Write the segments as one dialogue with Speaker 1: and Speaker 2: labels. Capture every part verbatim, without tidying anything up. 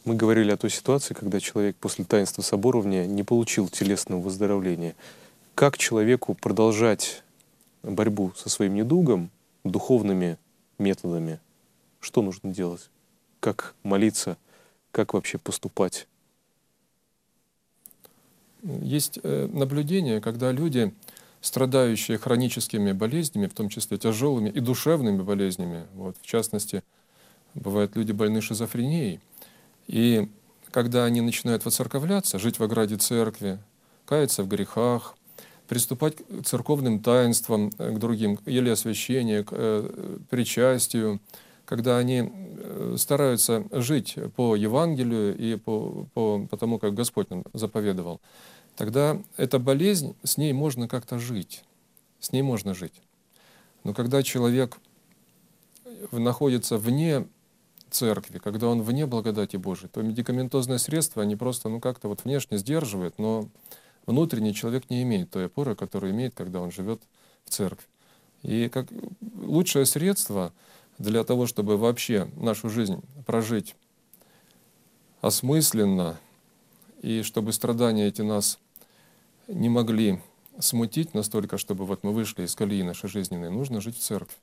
Speaker 1: Мы говорили о той ситуации, когда человек после таинства соборования не получил телесного выздоровления. Как человеку продолжать борьбу со своим недугом духовными методами? Что нужно делать? Как молиться? Как вообще поступать?
Speaker 2: Есть э, наблюдение, когда люди, страдающие хроническими болезнями, в том числе тяжелыми и душевными болезнями, вот, в частности, бывают люди больны шизофренией, и когда они начинают воцерковляться, жить в ограде церкви, каяться в грехах, приступать к церковным таинствам, э, к другим, или освящению, к э, причастию, когда они э, стараются жить по Евангелию и по, по, по тому, как Господь нам заповедовал, тогда эта болезнь, с ней можно как-то жить, с ней можно жить. Но когда человек находится вне церкви, когда он вне благодати Божией, то медикаментозные средства, они просто ну, как-то вот внешне сдерживают, но внутренний человек не имеет той опоры, которую имеет, когда он живет в церкви. И как лучшее средство для того, чтобы вообще нашу жизнь прожить осмысленно, и чтобы страдания эти нас не могли смутить настолько, чтобы вот мы вышли из колеи нашей жизненной, нужно жить в церкви.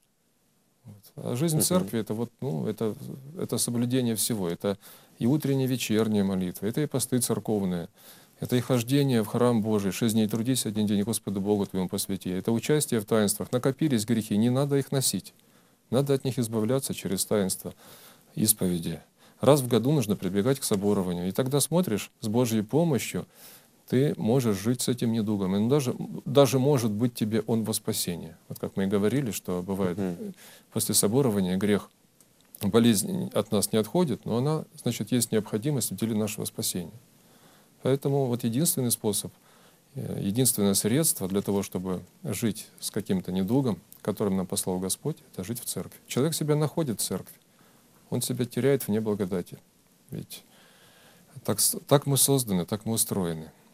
Speaker 2: Вот. А жизнь в церкви — это, вот, ну, это, это соблюдение всего. Это и утренняя, и вечерняя молитва, это и посты церковные, это и хождение в храм Божий, шесть дней трудись, один день Господу Богу твоему посвяти. Это участие в таинствах. Накопились грехи, не надо их носить. Надо от них избавляться через таинство исповеди. Раз в году нужно прибегать к соборованию. И тогда смотришь, с Божьей помощью ты можешь жить с этим недугом. И даже, даже может быть тебе он во спасение. Вот как мы и говорили, что бывает mm-hmm. после соборования грех, болезнь от нас не отходит, но она, значит, есть необходимость в деле нашего спасения. Поэтому вот единственный способ, единственное средство для того, чтобы жить с каким-то недугом, которым нам послал Господь, это жить в церкви. Человек себя находит в церкви, он себя теряет вне благодати. Ведь так, так мы созданы, так мы устроены.